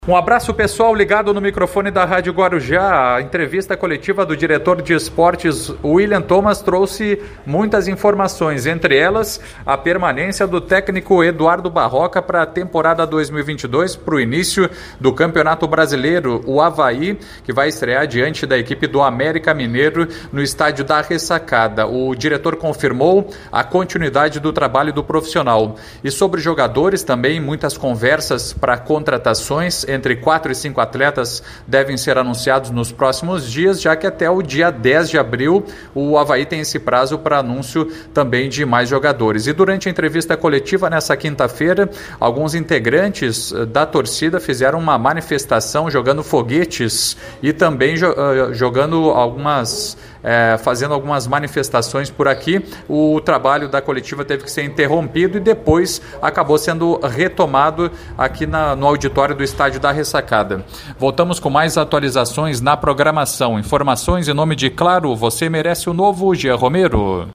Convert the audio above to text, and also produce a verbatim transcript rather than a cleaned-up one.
Um abraço pessoal ligado no microfone da Rádio Guarujá. A entrevista coletiva do diretor de esportes William Thomas trouxe muitas informações, entre elas a permanência do técnico Eduardo Barroca para a temporada dois mil e vinte e dois, para o início do Campeonato Brasileiro, o Avaí, que vai estrear diante da equipe do América Mineiro no estádio da Ressacada. O diretor confirmou a continuidade do trabalho do profissional. E sobre jogadores também, muitas conversas para contratações. Entre quatro e cinco atletas devem ser anunciados nos próximos dias, já que até o dia dez de abril o Avaí tem esse prazo para anúncio também de mais jogadores. E durante a entrevista coletiva nessa quinta-feira, alguns integrantes da torcida fizeram uma manifestação jogando foguetes e também jogando algumas... É, fazendo algumas manifestações por aqui. O trabalho da coletiva teve que ser interrompido e depois acabou sendo retomado aqui na, no auditório do estádio da Ressacada. Voltamos com mais atualizações na programação. Informações em nome de Claro, você merece o novo Gia Romero.